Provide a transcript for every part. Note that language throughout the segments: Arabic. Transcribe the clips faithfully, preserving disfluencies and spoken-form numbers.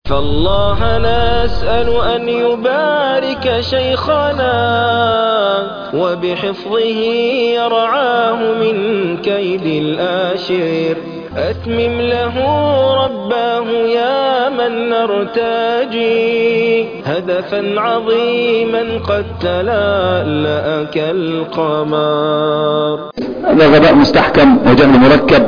فالله نسأل أن يبارك شيخنا وبحفظه يرعاه من كيد الآشر. أتمم له رباه يا من نرتجي هدفا عظيما قد تلألأ كالقمر. هذا غباء مستحكم وجهل مركب،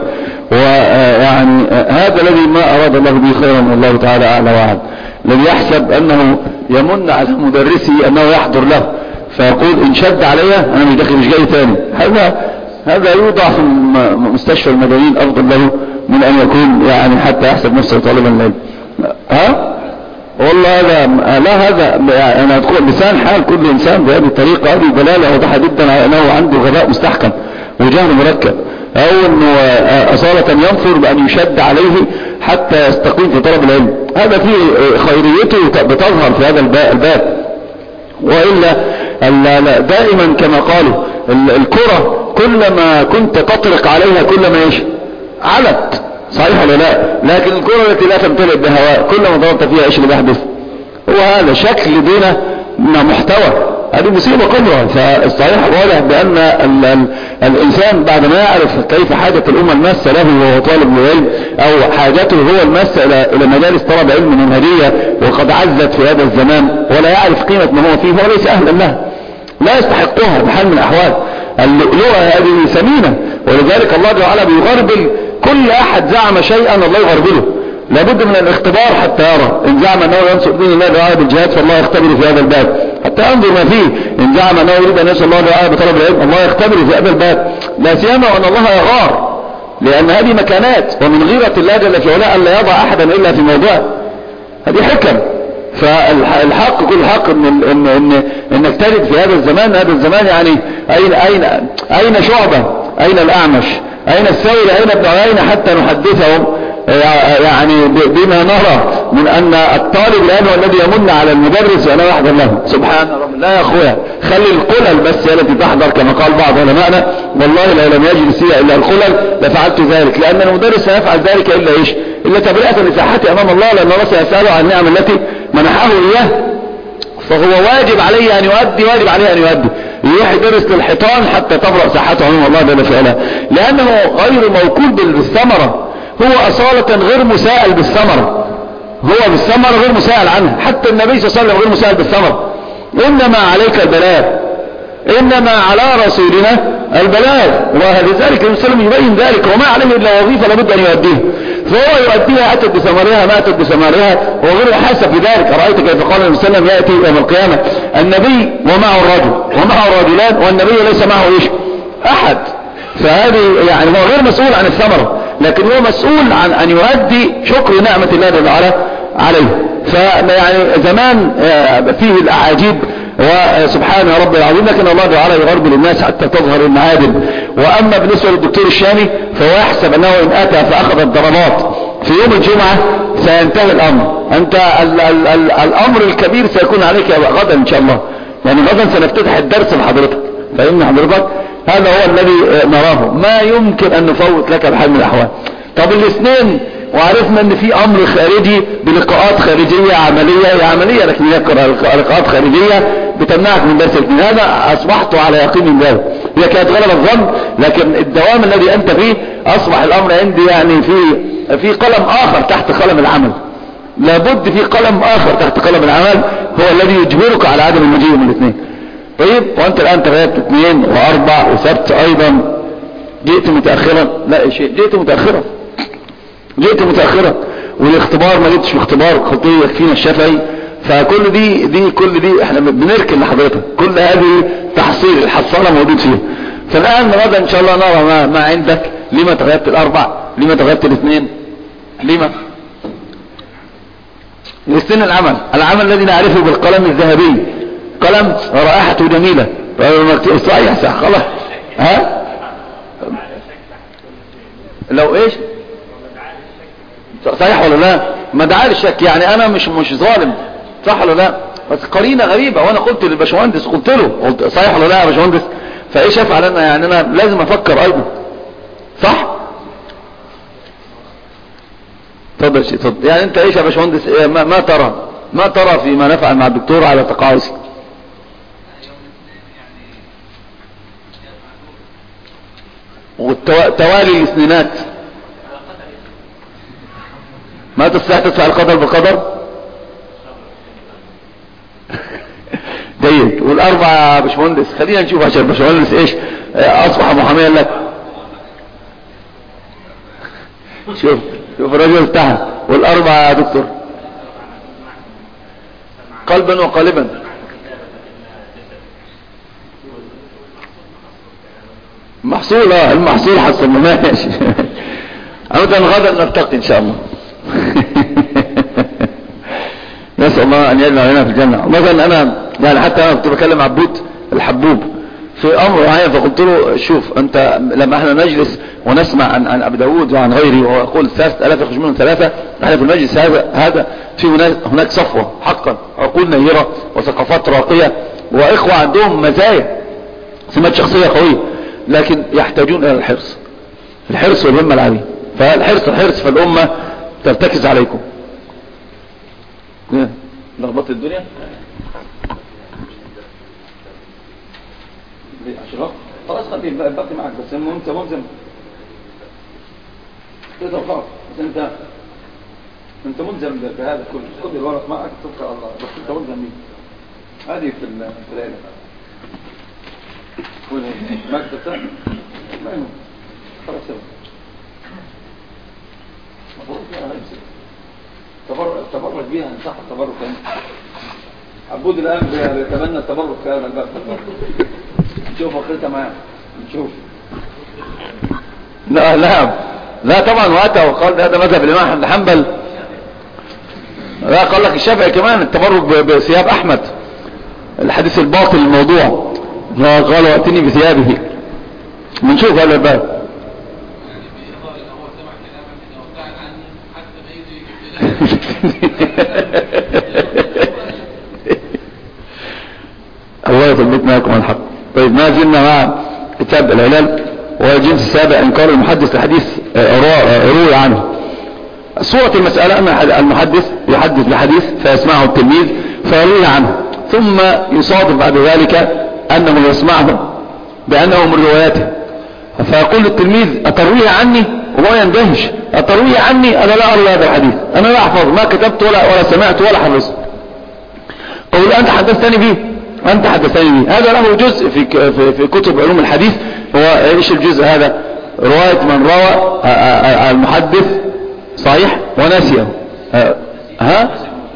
ويعني هذا الذي ما أراد الله به خيرا من الله تعالى أعلى وأعلم. الذي يحسب أنه يمن على مدرسه أنه يحضر له فيقول إن شد عليها أنا مش داخل مش جاي ثاني، هذا هذا يوضع في مستشفى المدنيين أفضل له من أن يكون يعني حتى يحسب نفسه طالبا للعلم. ها والله لا لا هذا يعني أنا أقول لسان حال كل إنسان بهذه الطريقة. هذه دلالة واضحة جدا على أنه عنده غباء مستحكم وجهل مركب، أو أنه أصالة ينفر بأن يشد عليه حتى يستقيم في طلب العلم. هذا فيه خيريته بتظهر في هذا الباب، وإلا دائما كما قالوا الكرة كلما كنت تطرق عليها كلما ايش علت، صحيح ولا لا؟ لكن الكرة التي لا تمتلئ بهواء كلما ضربت فيها ايش اللي بيحدث؟ هو هذا شكل دون محتوى. هذه مصيبة كبرى. فالصحيح واضح بأن ال ال الإنسان بعد ما يعرف كيف حاجة الأمة الماسة له وهو طالب العلم، أو حاجته هو الماسة إلى إلى مجالس طلب علم منهجية وقد عزت في هذا الزمان، ولا يعرف قيمة ما هو فيه، هو ليس أهلا لها، لا يستحقها بحال من الأحوال. اللؤلؤة هذه ثمينة، ولذلك الله تعالى بيغربل كل أحد زعم شيئا الله يغربله. لابد من الاختبار حتى يرى. إن زعم أنه ينصر دين الله تعالى بالجهاد فالله يختبر في هذا الباب حتى ينظر ما فيه. إن زعم أنه يريد أن ينصر الله تعالى بطلب العلم الله يختبر في هذا الباب، لا سيما وأن الله يغار، لأن هذه مكانات، ومن غيرة الله جل في علاه أن لا يضع أحدا إلا في موضعه. هذه حكم. فالحق كل حق إن إن إن إنك تجد في هذا الزمان هذا الزمان يعني أين أين أين شعبة، أين الأعمش، أين الثوري، أين ابن عيينة، حتى نحدثهم يعني بما نرى من أن الطالب الآن هو الذي يمن على المدرس وأنا يحضر له. سبحان رب. لا يا أخويا، خلي القلل بس هي التي تحضر كما قال بعض علمائنا، والله لو لم يجلس فيها إلا القلل لفعلت ذلك، لأن المدرس سيفعل ذلك إلا إيش؟ إلا تبرئة لساحته أمام الله، لأن الله سيسأله عن النعم التي منحه إياه. فهو واجب عليه أن يؤدي، واجب عليه أن يؤدي، يروح يدرس للحيطان حتى تبرأ ساحته أمام الله جل في علاه، لأنه غير موكول بالثمرة، هو أصالة غير مسائل بالثمرة، هو بالثمرة غير مسائل عنها. حتى النبي صلى الله عليه وسلم غير مسائل بالثمرة. إنما عليك البلاغ، إنما على رسولنا البلاغ، ولذلك النبي صلى الله عليه وسلم يبين ذلك، وما عليه إلا وظيفة لابد أن يؤديها، فهو يؤديها أتت بثمرها ما أتت بثمرها وغير حاسب في ذلك. أرأيت كيف قال النبي صلى الله عليه وسلم يأتي يوم القيامة النبي ومعه الرجل ومعه الرجلان والنبي ليس معه إيش؟ أحد. فهذه يعني هو غير مسؤول عن الثمرة، لكن هو مسؤول عن أن يؤدي شكر نعمة الله تعالى عليه. فيعني زمان فيه الأعاجيب وسبحان رب العظيم، لكن الله تعالى يغرب للناس حتى تظهر المعادن. وأما بالنسبة للدكتور الشامي فهو يحسب أنه إن أتى فأخذ الضربات في يوم الجمعة سينتهي الأمر. أنت ال ال ال الأمر الكبير سيكون عليك غدا إن شاء الله، يعني غدا سنفتتح الدرس لحضرتك، فإن حضرتك هذا هو الذي نراه، ما يمكن أن نفوت لك بحال من الأحوال. طب الاثنين وعرفنا ان في امر خارجي بلقاءات خارجية عملية، هي عملية لكن هي لقاءات خارجية بتمنعك من درس الاثنين، هذا اصبحت على يقين من ذلك. هي كانت غلب الظن، لكن الدوام الذي انت فيه اصبح الامر عندي يعني في في قلم اخر تحت قلم العمل، لابد في قلم اخر تحت قلم العمل هو الذي يجبرك على عدم المجيء من الاثنين. طيب وانت الان تغيرت اثنين واربع وسبت ايضا، جئت متأخرا، لا شيء، جئت متأخرا جئت متأخرا والاختبار ما جئتش باختبار خطية يكفينا الشافعي. فكل دي دي كل دي احنا بنركن لحضرتك، كل هذه تحصيل الحصالة موجود فيها. فالآن غدا ان شاء الله نرى ما, ما عندك. لما تغيبت الاربع؟ لما تغيبت الاثنين؟ لما لسن العمل العمل الذي نعرفه بالقلم الذهبي، قلم رائحته جميلة صحيح صح خلاص. ها لو ايش صحيح ولا لا؟ ما دعا للشك، يعني انا مش مش ظالم، صح ولا لا؟ بس قرينه غريبه، وانا قلت للباشمهندس قلت له قلت صحيح ولا لا يا باشمهندس؟ فايش افعل انا؟ يعني انا لازم افكر ايضا، صح؟ اتفضل. اتفضل شيء اتفضل. يعني انت ايش يا باشمهندس إيه ما, ما ترى ما ترى فيما نفعل مع الدكتور على تقاعسي؟ وتوالي الاثنينات ما تستطيع تدفع القدر بقدر. جيد. والاربعه يا باشمهندس خلينا نشوف عشان باشمهندس ايش اصبح محاميا لك. شوف شوف الرجل بتاعها. والاربعه يا دكتور قلبا وقالبا. محصول اه المحصول حصل ماشي. عودة غدا نلتقي ان شاء الله. نسأل الله ان يجمع لنا في الجنة. مثلا انا يعني حتى انا كنت بكلم عبود الحبوب في امر معين فقلت له شوف انت لما احنا نجلس ونسمع عن عن ابي داود وعن غيره وهو يقول ثلاثة آلاف يخرج منهم ثلاثة، احنا في المجلس هذا هذا في هناك صفوة حقا، عقول نيرة وثقافات راقية واخوة عندهم مزايا سمات شخصية قوية، لكن يحتاجون الى الحرص الحرص والهمة العالية. فالحرص الحرص فالامة ترتكز عليكم. لخبطت الدنيا اشراف خلاص خليه باقي معك بس المهم انت ملزم تقدر خلاص بس انت انت ملزم بهذا كله. خد الورق معك توكل على الله بس انت ملزم بيه. هذه في في العيله وين المكتب ده ما يهم خلاص مفروض يعني تبرع التبرع بيها انصح التبرع كمان. عبود الان بيتمنى التبرع في هذا الباب. نشوف اخرتها معاه نشوف. لا لا لا طبعا وقتها وقال هذا مذهب الامام احمد بن حنبل. لا قال لك الشافعي كمان التبرك بثياب احمد الحديث الباطل الموضوع قال واتني بثيابه. بنشوف هذا الباب. الله يثبت معكم الحق. طيب ما زلنا مع كتاب العلل والجنس السابع انكار المحدث الحديث روي عنه. صورة المسألة ان المحدث يحدث بحديث فيسمعه التلميذ فيرويه عنه ثم يصادف بعد ذلك انه يسمعه بانه من رواياته فيقول التلميذ اترويه عني وهو يندهش اترويه عني انا لا ارى هذا الحديث انا لا احفظ ما كتبت ولا ولا سمعت ولا حفظت. قول انت حدثتني به أنت حدثني به. هذا له جزء في في, في كتب علوم الحديث. هو إيش الجزء هذا؟ رواية من روى المحدث صحيح ونسيه. ها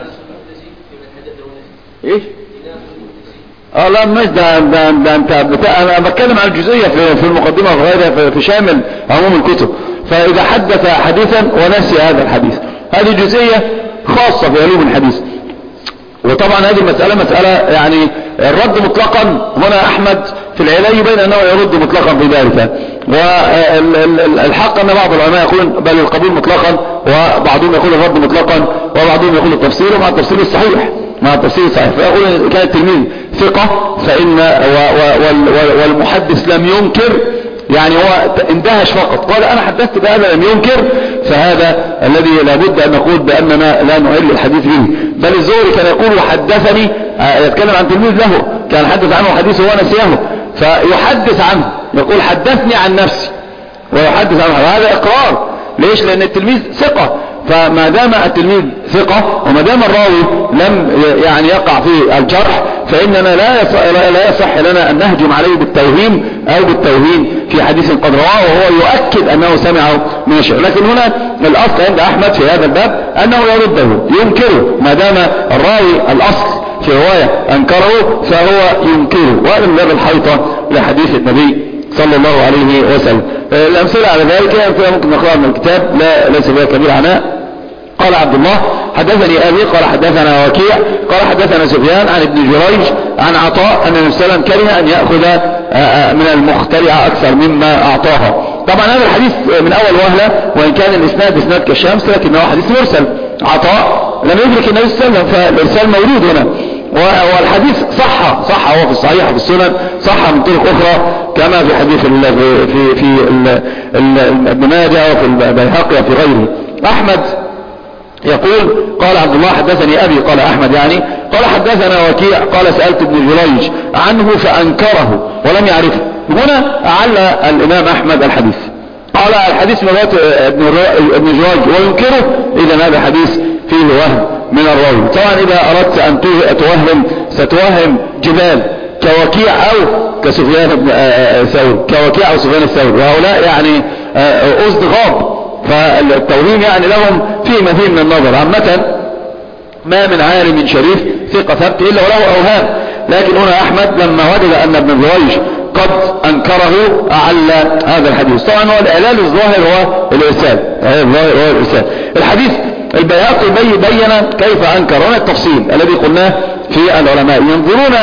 إيش؟ اه لا مش ده ده, ده انت بتاع انا بتكلم عن الجزئيه في في المقدمه وغيرها في, في شامل عموم الكتب. فاذا حدث حديثا ونسي هذا الحديث هذه جزئيه خاصه في علوم الحديث. وطبعا هذه المسألة مسألة يعني الرد مطلقا هنا أحمد في العلاج يبين أنه يرد مطلقا في ذلك. والحق أن بعض العلماء يقولون بل القبول مطلقا وبعضهم يقول الرد مطلقا وبعضهم يقول التفسير ومع التفسير الصحيح مع التفسير الصحيح. فيقول كان التلميذ ثقة فإن والمحدث لم ينكر يعني هو اندهش فقط قال أنا حدثت بهذا لم ينكر فهذا الذي لابد أن نقول بأننا لا نعل الحديث به. بل الزهري كان يقول حدثني يتكلم عن تلميذ له كان حدث عنه حديثه ونسيه فيحدث عنه يقول حدثني عن نفسي ويحدث عنه. هذا إقرار. ليش؟ لأن التلميذ ثقة. فما دام التلميذ ثقة وما دام الراوي لم يعني يقع في الجرح فإننا لا يصح, لا يصح لنا أن نهجم عليه بالتوهيم أو بالتوهين في حديث قد رواه وهو يؤكد أنه سمعه من الشيخ. لكن هنا الأصل عند أحمد في هذا الباب أنه يرده ينكره ما دام الراوي الأصل في رواية أنكره فهو ينكره. وهذا من باب الحيطة لحديث النبي صلى الله عليه وسلم. الأمثلة على ذلك أمثلة ممكن نقرأها من الكتاب لا ليس بها كبير عناء. قال عبد الله حدثني أبي قال حدثنا وكيع قال حدثنا سفيان عن ابن جريج عن عطاء أن النبي صلى الله عليه وسلم كره أن يأخذ من المخترعة أكثر مما أعطاها. طبعا هذا الحديث من أول وهلة وإن كان الإسناد إسناد كالشمس لكنه حديث مرسل. عطاء لم يدرك النبي صلى الله عليه وسلم فالإرسال موجود هنا والحديث صح صح هو في الصحيح في السنن صح من طرق أخرى كما في حديث في في في ابن ماجه وفي البيهقي وفي غيره. أحمد يقول قال عبد الله حدثني أبي قال أحمد يعني قال حدثنا وكيع قال سألت ابن جريج عنه فأنكره ولم يعرفه. هنا أعلى الإمام أحمد الحديث قال الحديث من رواية ابن جريج وينكره، إذا هذا حديث فيه وهم من الراوي. طبعا إذا أردت أن توهم ستوهم جبال كوكيع أو كسفيان بن ثور، كوكيع أو سفيان الثوري، وهؤلاء يعني أصدغاب، فالتوهيم يعني لهم فيه مثيل من النظر. عامة ما من عالم شريف ثقة ثبت إلا وله أوهام، لكن هنا أحمد لما وجد أن ابن جريج قد أنكره أعلى هذا الحديث. طبعا هو الإعلال الظاهر هو الإرسال، الظاهر هو الإرسال. الحديث البيهقي بين كيف أنكر، هنا التفصيل الذي قلناه في العلماء ينظرون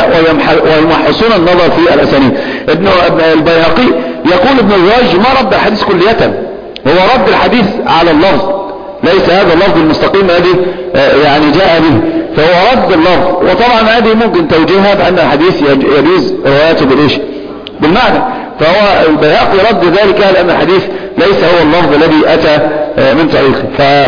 ويمحصون النظر في الأسانيد. ابن البيهقي يقول ابن جريج ما رد الحديث كلية، هو رد الحديث على اللفظ، ليس هذا اللفظ المستقيم الذي يعني جاء به، فهو رد اللفظ. وطبعا هذه ممكن توجيهها بأن الحديث يجوز رواياته بالإيش بالمعنى، فهو البيهقي رد ذلك لأن الحديث ليس هو اللفظ الذي أتى من طريقه.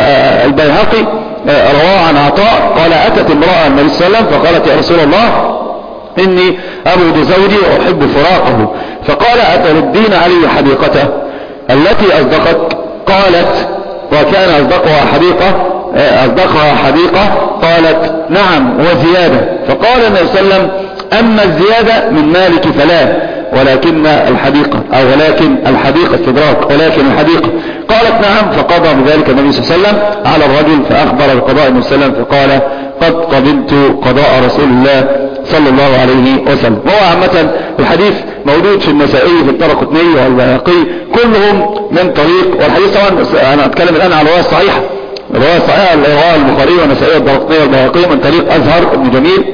فالبيهقي رواه عن عطاء قال أتت امرأة النبي صلى الله عليه وسلم فقالت يا رسول الله إني أبغض زوجي وأحب فراقه، فقال أتردين علي حديقته التي أصدقت؟ قالت وكان أصدقها حديقة أصدقها حديقة قالت نعم وزيادة. فقال النبي صلى الله عليه وسلم أما الزيادة من مالك فلا، ولكن الحديقة أو ولكن الحديقة استدراك ولكن الحديقة. قالت نعم، فقضى بذلك النبي صلى الله عليه وسلم على الرجل فأخبر بقضاء النبي صلى الله عليه وسلم فقال قد قبلت قضاء رسول الله صلى الله عليه وسلم. وهو عامة الحديث موجود في النسائي في الطرقطني والبيهقي كلهم من طريق، والحديث طبعا أنا أتكلم الآن عن الرواية الصحيحة، الرواية الصحيحة اللي رواه البخاري والنسائي والطرقطني والبيهقي من طريق أزهر بن جميل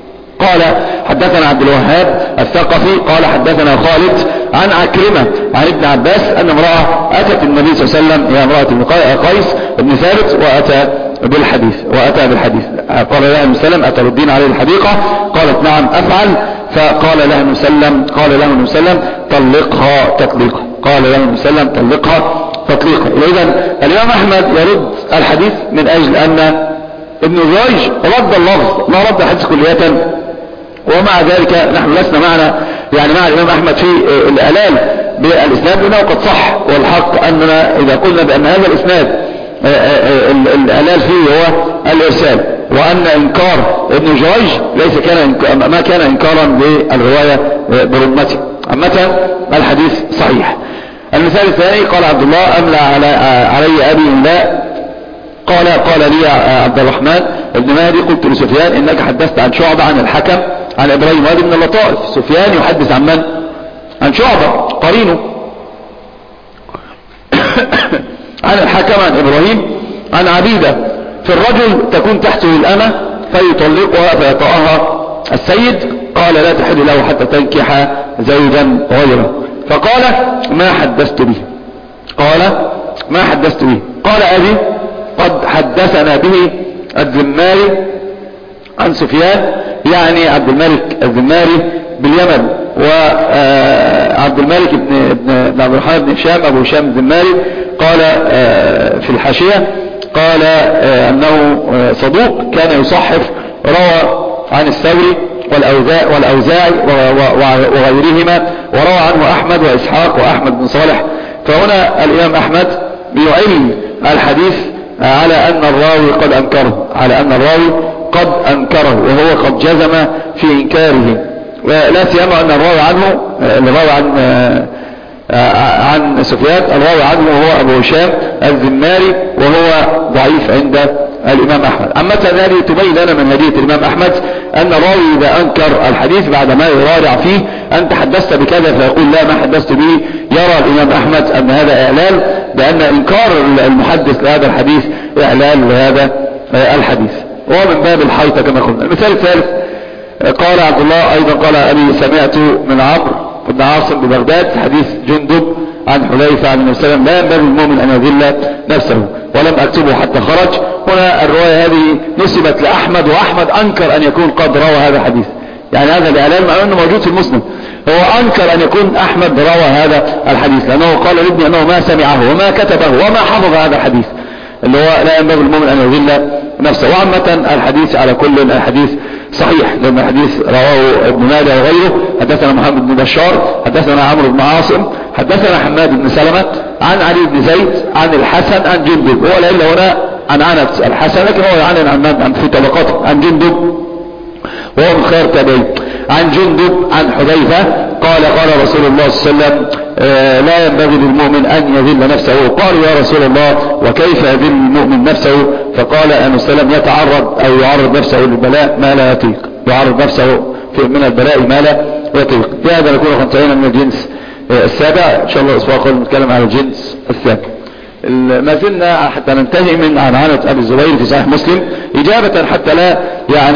قال حدثنا عبد الوهاب الثقفي قال حدثنا خالد عن عكرمة عن ابن عباس أن امرأة أتت النبي صلى الله عليه وسلم، هي امرأة ابن قيس بن ثابت، وأتى بالحديث وأتى بالحديث قال لها النبي صلى الله عليه وسلم أتردين عليه الحديقة؟ قالت نعم أفعل. فقال لها النبي صلى الله عليه وسلم قال له النبي صلى الله عليه وسلم طلقها تطليقا، قال له النبي صلى الله عليه وسلم طلقها تطليقا. إذن الإمام أحمد يرد الحديث من أجل أن ابن جريج رد اللفظ ما رد الحديث كلية، ومع ذلك نحن لسنا معنا يعني مع الإمام أحمد في الإعلال بالإسناد لأنه قد صح، والحق أننا إذا قلنا بأن هذا الإسناد الإعلال فيه هو الإرسال، وأن إنكار ابن جريج ليس كان ما كان إنكارا بالرواية برمته. عامة الحديث صحيح. المثال الثاني قال عبد الله أملى علي, علي أبي لا قال قال لي عبد الرحمن ابن مهدي قلت لسفيان إنك حدثت عن شعبة عن الحكم عن إبراهيم، وهذه من اللطائف، سفيان يحدث عن من؟ عن شعبة قرينه عن الحكم عن إبراهيم عن عبيدة في الرجل تكون تحته الأمة فيطلقها فيطأها السيد، قال لا تحل له حتى تنكح زوجا غيره. فقال ما حدثت به، قال ما حدثت به قال أبي قد حدثنا به الذماري عن سفيان، يعني عبد الملك الذماري باليمن، وعبد الملك بن, بن عبد الرحمن بن هشام أبو هشام الذماري قال في الحاشية قال أنه صدوق كان يصحف، روى عن الثوري والأوزاعي وغيرهما، وروى عنه أحمد وإسحاق وأحمد بن صالح. فهنا الإمام أحمد بيعلم الحديث على أن الراوي قد أنكره، على أن الراوي قد أنكره وهو قد جزم في إنكاره، ولا سيما أن الراوي عنه الراوي عن عن سفيان الراوي عنه هو أبو هشام الذماري وهو ضعيف عند الإمام أحمد. أما هذه تبين لنا من هدية الإمام أحمد أن الراوي إذا أنكر الحديث بعد ما يراجع فيه أنت حدثت بكذا فيقول لا ما حدثت به، يرى الإمام أحمد أن هذا إعلال، بأن إنكار المحدث لهذا الحديث إعلال لهذا الحديث، ومن باب الحيطة كما قلنا. المثال الثالث قال عبد الله أيضا قال أبي سمعت من عمرو بن عاصم ببغداد حديث جندب عن حذيفة عن النبي صلى الله عليه وسلم لا ينبغي المؤمن أن يذل نفسه ولم أكتبه حتى خرج. هنا الرواية هذه نسبت لأحمد، وأحمد أنكر أن يكون قد روى هذا الحديث، يعني هذا الإعلان مع أنه موجود في المسلم، هو أنكر أن يكون أحمد روى هذا الحديث لأنه قال لابني أنه ما سمعه وما كتبه وما حفظ هذا الحديث. اللي هو لا ينبغي المؤمن ان يذل نفسه. وعامة الحديث على كل الحديث صحيح، لأن الحديث رواه ابن ماجه وغيره. حدثنا محمد بن بشار حدثنا عمرو بن عاصم حدثنا حماد بن سلمة عن علي بن زيد عن الحسن عن جندب. هو العلة هنا عن عنت الحسن، لكن هو عن عن عن في طبقاته عن جندب وهو من خير تابعين. عن جندب عن حذيفة قال قال رسول الله صلى الله عليه وسلم آه لا ينبغي للمؤمن أن يذل نفسه. قالوا يا رسول الله وكيف يذل المؤمن نفسه؟ فقال أن السلام يتعرض أو يعرض نفسه للبلاء ما لا يطيق، يعرض نفسه من البلاء ما لا يطيق. بهذا نكون انتهينا من الجنس آه السابع. إن شاء الله الأسبوع القادم نتكلم عن الجنس الثامن. ما زلنا حتى ننتهي من عن عنة أبي الزبير في صحيح مسلم إجابة حتى لا يعني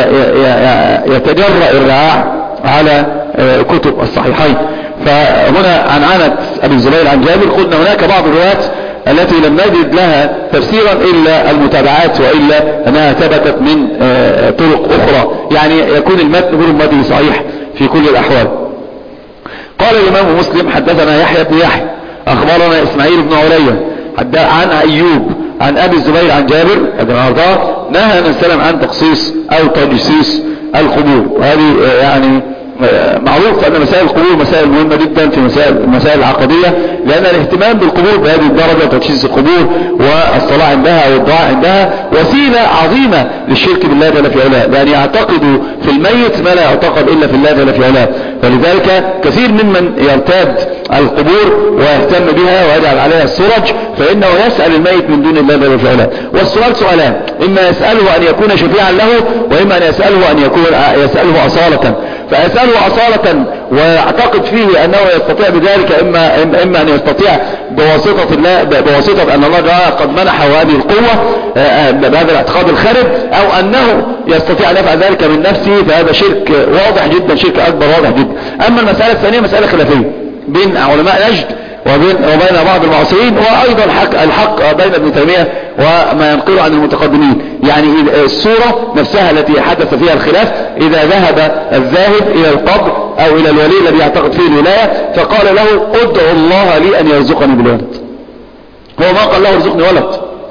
يتجرأ الرعاع على كتب الصحيحين. فهنا عن عنة أبي الزبير عن جابر قلنا هناك بعض الروايات التي لم نجد لها تفسيرا إلا المتابعات، وإلا أنها ثبتت من طرق أخرى، يعني يكون المتن هو المتن صحيح في كل الأحوال. قال الإمام مسلم حدثنا يحيى بن يحيى أخبرنا إسماعيل بن عليا عن أيوب عن أبي الزبير عن جابر بن عطاء نهى النبي صلى الله عليه وسلم عن تخصيص أو تجسيس القبور. وهذه يعني معروف أن مسائل القبور مسائل مهمة جدا في مسائل المسائل العقدية، لأن الاهتمام بالقبور بهذه الدرجة وتجسيس القبور والصلاة عندها والدعاء عندها وسيلة عظيمة للشرك بالله جل في علاه، لأن يعتقدوا في الميت ما لا يعتقد إلا في الله جل في علاه. فلذلك كثير ممن يرتاد القبور ويهتم بها ويجعل عليها السرج فإنه يسأل الميت من دون الله جل في علاه. والسؤال سؤالان: إما يسأله أن يكون شفيعا له، وإما أن يسأله أن يكون يسأله أصالة. فيسأله أصالة ويعتقد فيه أنه يستطيع بذلك، إما, إما أن يستطيع بواسطة الله بواسطة أن الله جل قد منحه هذه القوة بهذا الاعتقاد الخارج، أو أنه يستطيع أن يفعل ذلك من نفسه، فهذا شرك واضح جدا، شرك أكبر واضح جدا. أما المسألة الثانية مسألة خلافية بين علماء نجد وبين, وبين بعض المعاصرين، وأيضا الحق, الحق بين ابن تيمية وما ينقله عن المتقدمين. يعني الصورة نفسها التي حدث فيها الخلاف، إذا ذهب الذاهب إلى القبر أو إلى الولي الذي يعتقد فيه الولاية فقال له ادعو الله لي أن يرزقني بالولد، هو ما قال له ارزقني ولد،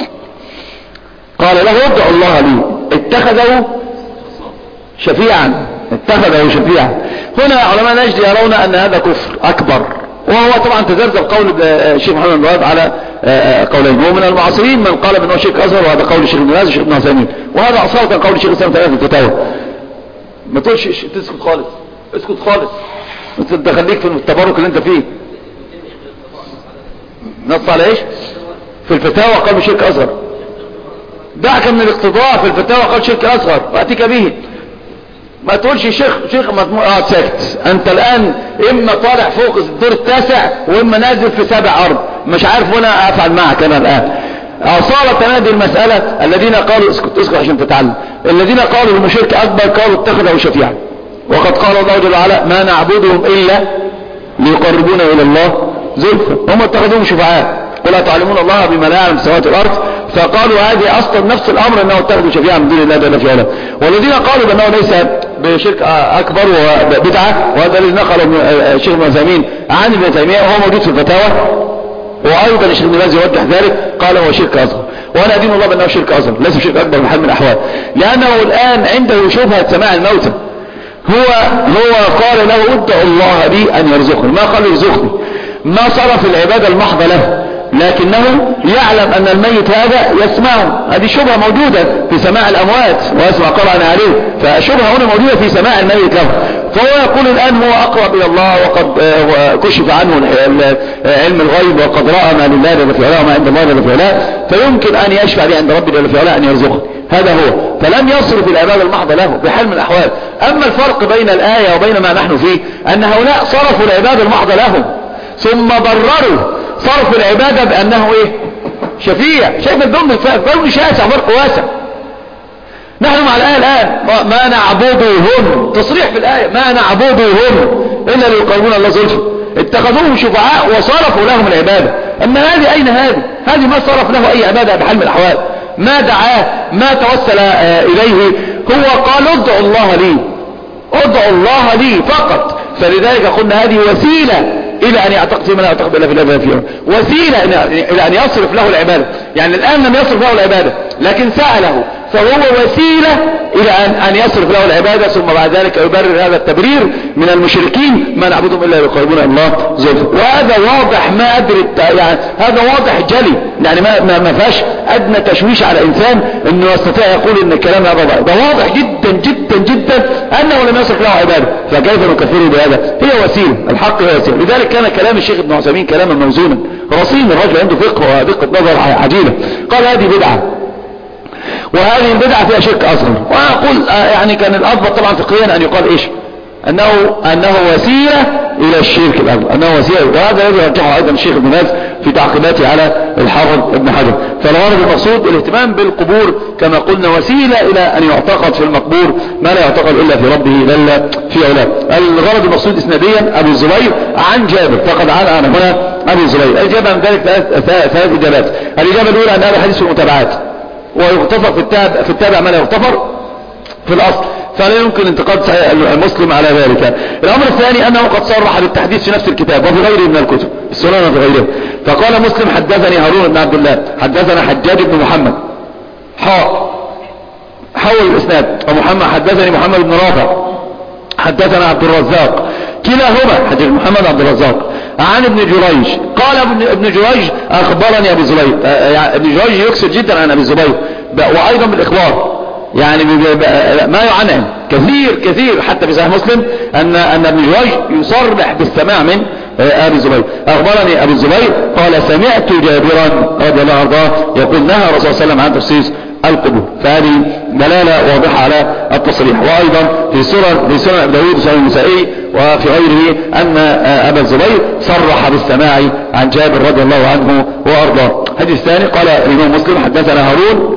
قال له ادعو الله لي، اتخذه شفيعا اتخذه شفيعا. هنا علماء نجد يرون أن هذا كفر أكبر، وهو طبعا تزلزل قول الشيخ محمد بن وهاب على قولين. ومن المعاصرين من قال بأنه شرك أصغر، وهذا قول الشيخ ابن باز والشيخ ابن عثيمين، وهذا أصالة قول الشيخ الإسلام في الفتاوى. ما تقولش تسكت خالص، اسكت خالص، انت خليك في التبرك اللي انت فيه. نص على ايش في الفتاوى؟ قال بشرك أصغر. دعك من الاقتضاء في الفتاوى، قال شرك أصغر وأتيك به. ما تقولش شيخ شيخ مضمون اه ساكت. انت الان اما طالع فوق الدور التاسع واما نازل في سابع ارض، مش عارف هنا افعل معك انا الان. اصالة هذه المسألة الذين قالوا اسكت اسكت عشان تتعلم، الذين قالوا انه شرك اكبر قالوا اتخذه شفيعا، وقد قال الله جل وعلا ما نعبدهم الا ليقربونا الى الله زلفى، هم اتخذوهم شفعاء ولا تعلمون الله بما لا يعلم السماوات والارض. فقالوا هذه اصلا نفس الامر انه اتخذوا شفيعا من دون الله جل في علاه. والذين قالوا بانه ليس بشرك اكبر وبدعه، وهذا الذي نقل الشيخ ابن عثيمين عن ابن تيميه وهو موجود في الفتاوى، وايضا الشيخ ابن باز يوضح ذلك، قال هو شرك اصغر. وانا ادين الله بانه شرك اصغر ليس شرك اكبر بحال من الاحوال، لانه الان عنده شبهه سماع الموتى. هو هو قال له ادعو الله لي ان يرزقني، ما قال يرزقني، ما صرف العباده المحضه له، لكنه يعلم ان الميت هذا يسمعه. هذه شبهة موجودة في سماع الاموات ويسمع قرآن عليه، فشبهة هنا موجودة في سماع الميت له. فهو يقول الان هو اقرب الى الله وقد كشف عنه علم الغيب وقد رأى ما لله جل في علاه وما عند الله جل في علاه، فيمكن ان يشفع لي عند ربي جل في علاه ان يرزقه. هذا هو، فلم يصرف العبادة المحضة له بحال من الاحوال. اما الفرق بين الآية وبين ما نحن فيه ان هؤلاء صرفوا العبادة المحضة لهم ثم برروا صرف العبادة بأنه ايه شفيع. شايف الدم الدم شاسع، فرق واسع. نحن مع الآية الآن ما نعبدهم، تصريح في الآية ما نعبدهم إلا ليقربونا الله زلفى، اتخذوهم شفعاء وصرفوا لهم العبادة. أما هذه أين هذه هذه ما صرف له أي عبادة بحال من الأحوال، ما دعاه ما توسل إليه، هو قال ادعوا الله لي، ادعوا الله لي فقط. فلذلك قلنا هذه وسيلة الى ان يعتقد فيما لا يعتقد الا في الله فيه، وسيلة الى ان يصرف له العبادة. يعني الان لم يصرف له العبادة لكن سأله، فهو وسيلة الى ان ان يصرف له العبادة، ثم بعد ذلك يبرر هذا التبرير من المشركين ما نعبدهم الا ليقربونا الله زلفى. وهذا واضح، ما ادري يعني هذا واضح جلي، يعني ما ما, ما فيهاش ادنى تشويش على انسان انه يستطيع يقول ان الكلام هذا ضعيف. ده واضح جدا جدا جدا انه لم يصرف له عبادة، فكيف نكفره بهذا؟ هي وسيلة، الحق هي وسيلة. لذلك كان كلام الشيخ ابن عثيمين كلاما موزونا رصين، الرجل عنده فقه ودقة نظر عجيبة. قال هذه بدعة، وهذه البدعة فيها شرك اصغر. واقول يعني كان الافضل طبعا فقهيا ان يقال ايش؟ انه انه وسيلة الى الشرك الاكبر، انه وسيلة. وهذا الذي يرجحه ايضا الشيخ ابن باز في تعقيباته على الحافظ ابن حجر. فالغرض المقصود الاهتمام بالقبور كما قلنا وسيلة الى ان يعتقد في المقبور ما لا يعتقد الا في ربه بل في اولاد. الغرض المقصود اسناديا ابي الزبير عن جابر، فقد عن انا هنا ابي الزبير. الاجابة من ذلك ثلاث اجابات. الاجابة الاولى ان هذا حديث في المتابعات، ويغتفر في التابع, في التابع ما لا يغتفر في الاصل، فلا يمكن انتقاد المسلم على ذلك. الامر الثاني انه قد صرح بالتحديث في نفس الكتاب وفي غيره من الكتب السنن وفي غيره. فقال مسلم حدثني هارون بن عبد الله حدثنا حجاج بن محمد، حاء حول الاسناد، ومحمد حدثني محمد بن رافع حدثنا عبد الرزاق، كلاهما حديث محمد عبد الرزاق عن ابن جريج قال ابن جريج اخبرني ابي الزبير. يعني ابن جريج يكسر جدا عن ابي الزبير، وايضا بالاخبار، يعني ما يعنعن كثير كثير حتى في صحيح مسلم ان ان ابن جريج يصرح بالسماع من ابي الزبير. اخبرني ابي الزبير قال سمعت جابرا رضي الله عنه يقول نهى الرسول صلى الله عليه وسلم عن تخصيص القبور. فهذه دلالة واضحة على التصريح. وايضا في سنن في سنن ابي داود وسنن النسائي وفي غيره ان ابا الزبير صرح بالسماع عن جابر رضي الله عنه وارضاه. الحديث الثاني قال الامام مسلم حدثنا هارون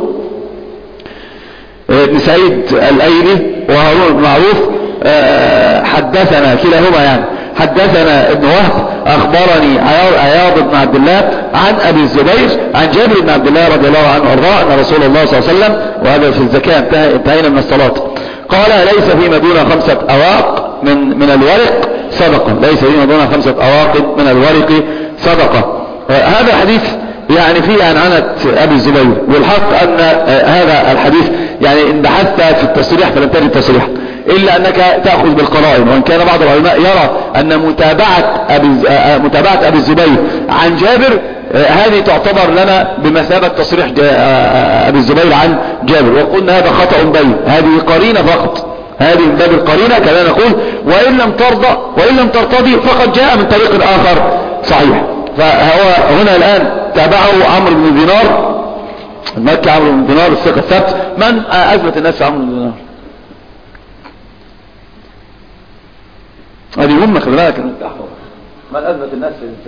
بن سعيد الايلي وهارون بن معروف حدثنا كلاهما يعني حدثنا ابن وهب اخبرني عياض بن عبد الله عن ابي الزبير عن جابر بن عبد الله رضي الله عنه وارضاه ان رسول الله صلى الله عليه وسلم، وهذا في الزكاة انتهينا من الصلاة، قال ليس فيما دون خمسة اواق من من الورق صدقة، ليس فيما دون خمسة اواق من الورق صدقة. هذا الحديث يعني فيه عنعنة ابي الزبير، والحق ان هذا الحديث يعني ان بحثت في التصريح فلم تجد تصريح الا انك تأخذ بالقرائن. وان كان بعض العلماء يرى ان متابعة ابي متابعة ابي الزبير عن جابر هذه تعتبر لنا بمثابة تصريح ابي الزبير عن جابر، وقلنا هذا خطأ بين، هذه قرينة فقط، هذه من باب القرينة كما نقول، وان لم ترضى وان لم ترتضي فقد جاء من طريق اخر صحيح. فهو هنا الان تابعه عمرو بن دينار المكي، عمرو بن دينار الثقة الثبت. من اثبت الناس في عمرو بن دينار؟ هذه هم خلي بالك من اثبت الناس في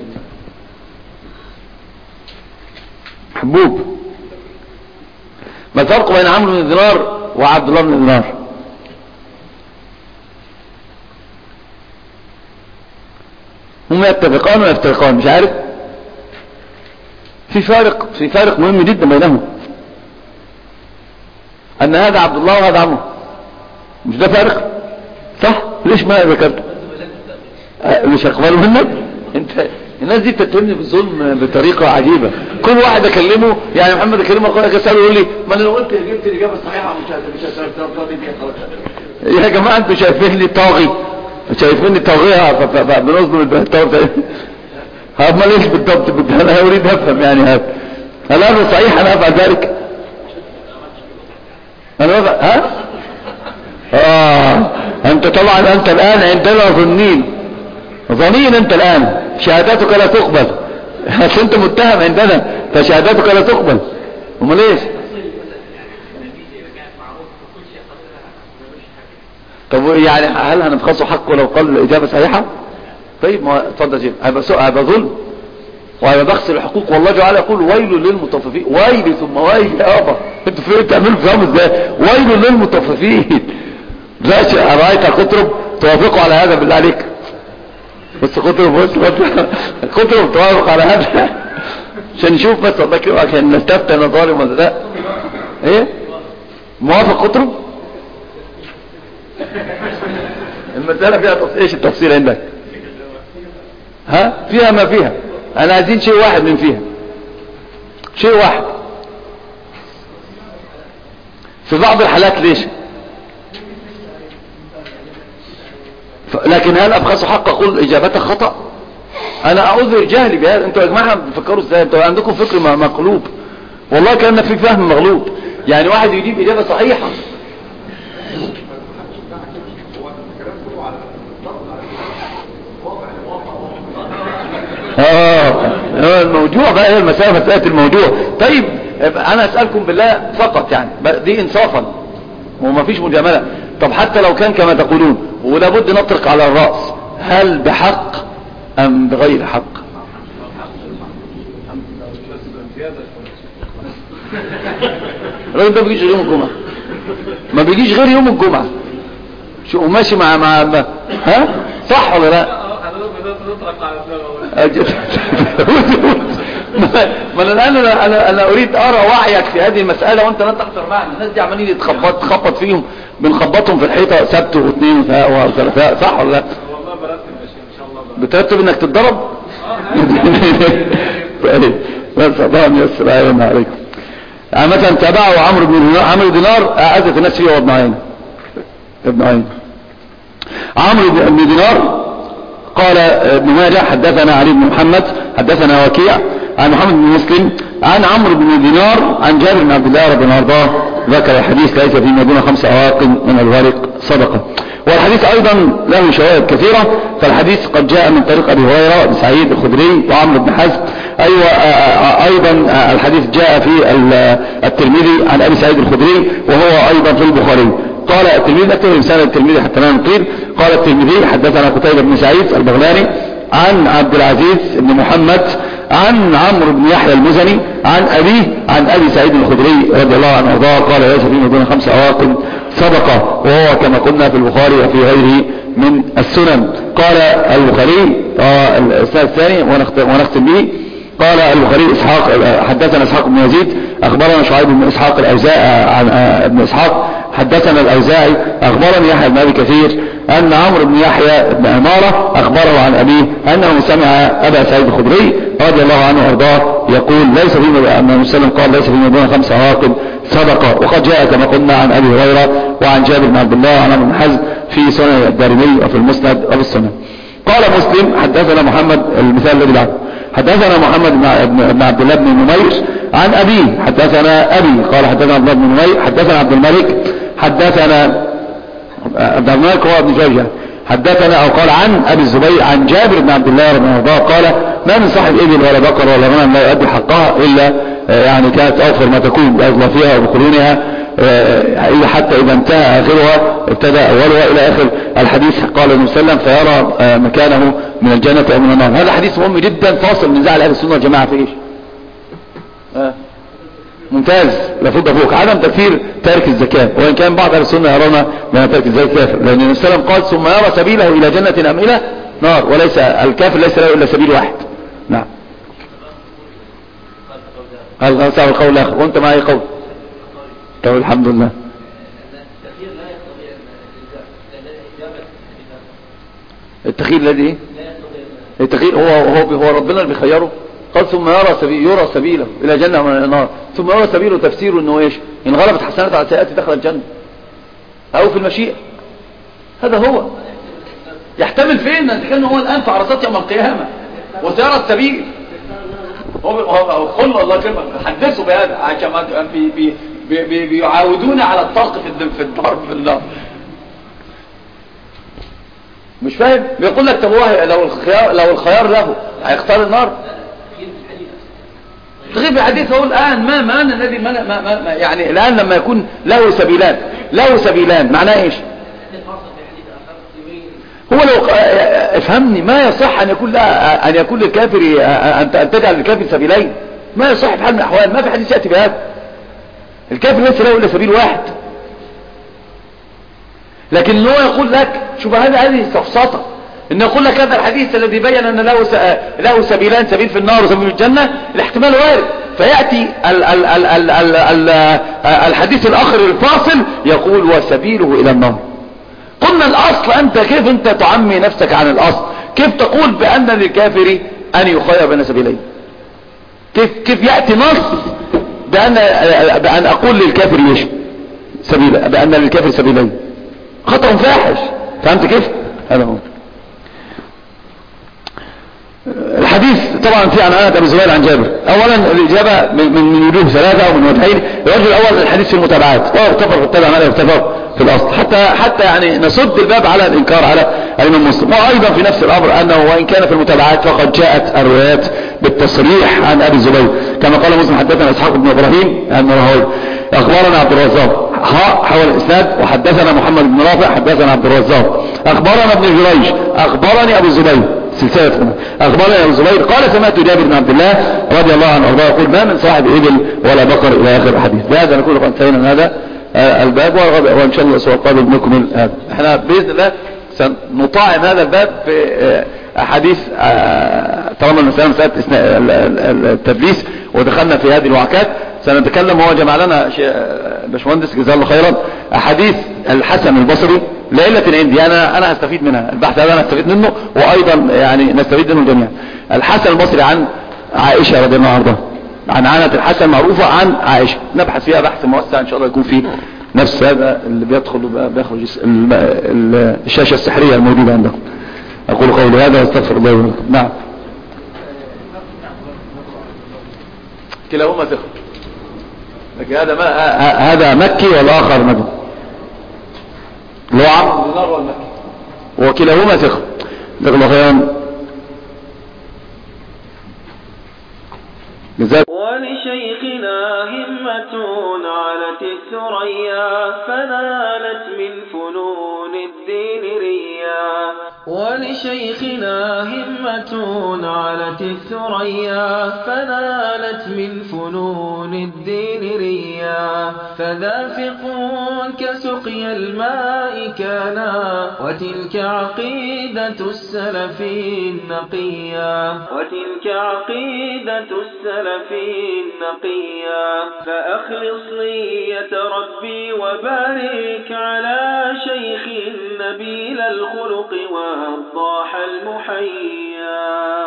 حبوب. ما الفرق بين عمرو بن دينار وعبد الله بن دينار؟ هم يتفقان ويفترقان، مش عارف، في فارق في فارق مهم جدا بينهم، ان هذا عبد الله وهذا عمرو، مش ده فارق صح؟ ليش ما ذكرته؟ مش هقبله منك انت. الناس دي بتتهمني بالظلم بطريقة عجيبة. كل واحد اكلمه يعني محمد اكلمه اقول لك اساله يقول لي ما انا لو قلت جبت الاجابه الصحيحه مش مش هتعرف. يا جماعه انتوا شايفيني طاغي، شايفيني طاغيه بنظم البهتاوي. امال ايش بالضبط؟ انا اريد افهم يعني هذا هل هذا صحيح؟ انا افعل ذلك؟ انا افعل ها اه انت طبعا انت الان عندنا ظنين ظنين انت الان شهادتك لا تقبل. اصل انت متهم عندنا فشهادتك لا تقبل. امال ايش؟ طب يعني هل هنبخسه حقه لو قال الاجابه صحيحه؟ طيب ما اتفضل شيخ. هذا ظلم وهذا بخسر الحقوق. والله تعالى يقول ويل للمطففين. ويل ثم ويل يابا. انتوا فين تعملوا فهم ازاي؟ ويل للمطففين. لا رايت قطرب توافقوا على هذا بالله عليك؟ بس قطرب بص قطرب توافق على هذا عشان نشوف بس الله كده عشان نستفتى انا ظالم ولا لا. ايه موافق قطرب؟ المسألة فيها ايش التفصيل عندك؟ ها فيها ما فيها، انا عايزين شيء واحد من فيها، شيء واحد. في بعض الحالات ليش؟ لكن هل ابخس حق اقول اجابتك خطأ؟ انا اعذر جهلي بهذا. انتوا يا جماعه بتفكروا ازاي؟ انتوا عندكم فكر مقلوب، والله كان في فهم مغلوب. يعني واحد يجيب اجابه صحيحه. اه الموضوع بقى هي المسافه بتاعت الموضوع. طيب انا اسالكم بالله فقط، يعني دي انصافا وما فيش مجامله. طب حتى لو كان كما تقولون ولابد نطرق على الراس، هل بحق ام بغير حق؟ الراجل ده بيجيش غير يوم الجمعه، ما بيجيش غير يوم الجمعه، شو ماشي مع مع ها صح ولا لا؟ ما انا الان انا انا, أنا اريد ارى وعيك في هذه المساله، وانت لا تحضر معنا. الناس دي عمالين يتخبط تخبط فيهم، بنخبطهم في الحيطه سبت واثنين وثلاثاء، صح ولا لا؟ والله برتب ان شاء الله. بترتب انك تتضرب؟ بس الله ييسر عليكم. مثلا تابعه عمرو بن عمرو دينار، اعزت الناس فيه وابن عين ابن عين عمرو بن دينار قال ابن ماجه حدثنا علي بن محمد حدثنا وكيع عن محمد بن مسلم عن عمرو بن دينار عن جابر بن عبد الله رضي الله عنه ذكر الحديث ليس فيما دون خمس أواق من الورق صدقة. والحديث ايضا له شواهد كثيرة. فالحديث قد جاء من طريق ابي هريرة بن سعيد الخدري وعمرو بن حزم. ايوه ايضا الحديث جاء في الترمذي عن ابي سعيد الخدري وهو ايضا في البخاري. قال الترمذي اكتب انسان الترمذي حتى لا نطيل. قال الترمذي حدثنا قتيبة بن سعيد البغلاني عن عبد العزيز بن محمد عن عمرو بن يحيى المزني عن أبيه عن أبي سعيد الخدري رضي الله عنه وارضاه قال ليس فيما دون خمس أواق صدقة، وهو كما قلنا في البخاري وفي غيره من السنن. قال البخاري آه الأستاذ الثاني ونختم به. قال البخاري إسحاق حدثنا إسحاق بن يزيد أخبرنا شعيب بن إسحاق الأوزاعي عن ابن إسحاق حدثنا الأوزاعي أخبرني يحيى بن أبي كثير أن عمرو بن يحيى بن عمارة أخبره عن أبيه أنه سمع أبا سعيد الخدري رضي الله عنه وارضاه يقول ليس فيما أن المسلم قال ليس فيما دون خمس عواقب صدقة. وقد جاء كما قلنا عن أبي هريرة وعن جابر بن عبد الله وعن ابن حزم في سنن الدارمي وفي المسند وفي السنن. قال مسلم حدثنا محمد المثال الذي بعده حدثنا محمد بن عبد الله بن نمير عن أبيه حدثنا أبي قال حدثنا عبد الله بن نمير حدثنا عبد الملك حدثنا عبد الملك هو ابن جوجة حدثنا أو قال عن أبي الزبير عن جابر بن عبد الله رضي الله عنه قال ما من صاحب إبل ولا بقر ولا غنم لا يؤدي حقها إلا يعني كانت أوفر ما تكون بأظلافها وبقرونها إلا حتى إذا انتهى آخرها ابتدى أولها إلى آخر الحديث. قال النبي صلى الله عليه وسلم فيرى مكانه من الجنة أو من النار. هذا حديث مهم جدا فاصل من زعل أهل السنة والجماعة في إيش؟ آه. ممتاز لفض فوق عدم تكفير تارك الزكاة، وإن كان بعض أهل السنة يرون من تارك الزكاة كافر، لأن النبي صلى الله عليه وسلم قال ثم يرى سبيله إلى جنة أم إلى نار، وليس الكافر ليس له إلا سبيل واحد. نعم هل سأل القول الآخر وأنت معي قول؟ طيب الحمد لله. التخيير الذي التخيير هو هو هو ربنا اللي بيخيره. قال ثم يرى سبيل يرى سبيله الى جنه من النار، ثم يرى سبيله تفسيره انه ايش؟ ان غلبت حسنات على سيئات دخل الجنه او في المشيئه. هذا هو يحتمل فين ان كان هو الان في عرصات يوم القيامه وسيرى السبيل. هو قل الله كلمه حدثوا بهذا عشان بي بي بي بيعاودون على الطلق في في الضرب في النار. مش فاهم؟ بيقول لك طب هو لو الخيار لو الخيار له هيختار النار. تغيب الحديث هو الآن ما معنى الذي ما ما ما يعني الآن لما يكون له سبيلان له سبيلان معناه ايش؟ هو لو افهمني ما يصح ان يكون لا ان يكون للكافر ان تجعل للكافر سبيلين، ما يصح بحال من الاحوال. ما في حديث ياتي بهذا. الكافر ليس له الا سبيل واحد. لكن هو يقول لك شوف هذا هذه سفسطه ان يقول لك هذا الحديث الذي بين ان له له سبيلان، سبيل في النار وسبيل في الجنه، الاحتمال وارد. فياتي ال ال ال ال ال ال الحديث الاخر الفاصل يقول وسبيله الى النار. قلنا الاصل انت كيف انت تعمي نفسك عن الاصل؟ كيف تقول بأن للكافر أن يخير بين سبيلين؟ كيف كيف يأتي نص بأن بأن أقول للكافر ليش سبيل بأن للكافر سبيلين؟ خطأ فاحش. فهمت كيف؟ هذا هو الحديث. طبعا في عن عنة أبي زبير عن جابر. أولا الإجابة من من وجوه ثلاثة أو من وجهين. الوجه الأول الحديث في المتابعات، وهو اتفق التابع ماذا اتفق في الأصل، حتى حتى يعني نسد الباب على الإنكار على الإمام مسلم. وأيضا في نفس الأمر أنه وإن كان في المتابعات فقد جاءت الروايات بالتصريح عن أبي زبير، كما قال مسلم حدثنا إسحاق بن إبراهيم النراوي أخبرنا عبد الرزاق ها حول الإسناد، وحدثنا محمد بن رافع حدثنا عبد الرزاق أخبرنا ابن جريج أخبرني أبو زبير سلسلة أخبرنا أبو زبير قال سمعت جابر بن عبد الله رضي الله عنه وارضاه يقول ما من صاحب إبل ولا بقر إلى آخر الحديث. بهذا نكون قد انتهينا من هذا الباب، وإن شاء الله سوى قابل نكمل هذا. احنا بإذن الله سنطاعم هذا الباب في أحاديث طالما المسألة مسألة التدليس ودخلنا في هذه الوعكات. سنتكلم وهو جمع لنا باشمهندس جزاه الله خيرا أحاديث الحسن البصري لعلة عندي انا انا هستفيد منها، البحث هذا انا هستفيد منه وايضا يعني نستفيد منه جميعا. الحسن البصري عن عائشة رضي الله عنها، عن عنة الحسن معروفة عن عائشة، نبحث فيها بحث موسع ان شاء الله يكون فيه نفس هذا اللي بيدخل بيخرج الشاشة السحرية الموجودة عندكم. اقول قولي هذا واستغفر الله ولكم. نعم كلاهما ثقة، لكن هذا ما هذا مكي والاخر مدني اللي هو عمرو بن دينار والمكي، وكلاهما ثقة. جزاك الله خيرا. جزاك. ولشيخنا همة علت الثريا فنالت من فنون الدين ريا. ولشيخنا همة علت الثريا فنالت من فنون الدين ريا. فذافق كسقي الماء كانا وتلك عقيدة السلف النقيا. وتلك عقيدة السلف النقيا. فأخلص نية ربي وبارك على شيخ نبيل الخلق والضاح المحيا.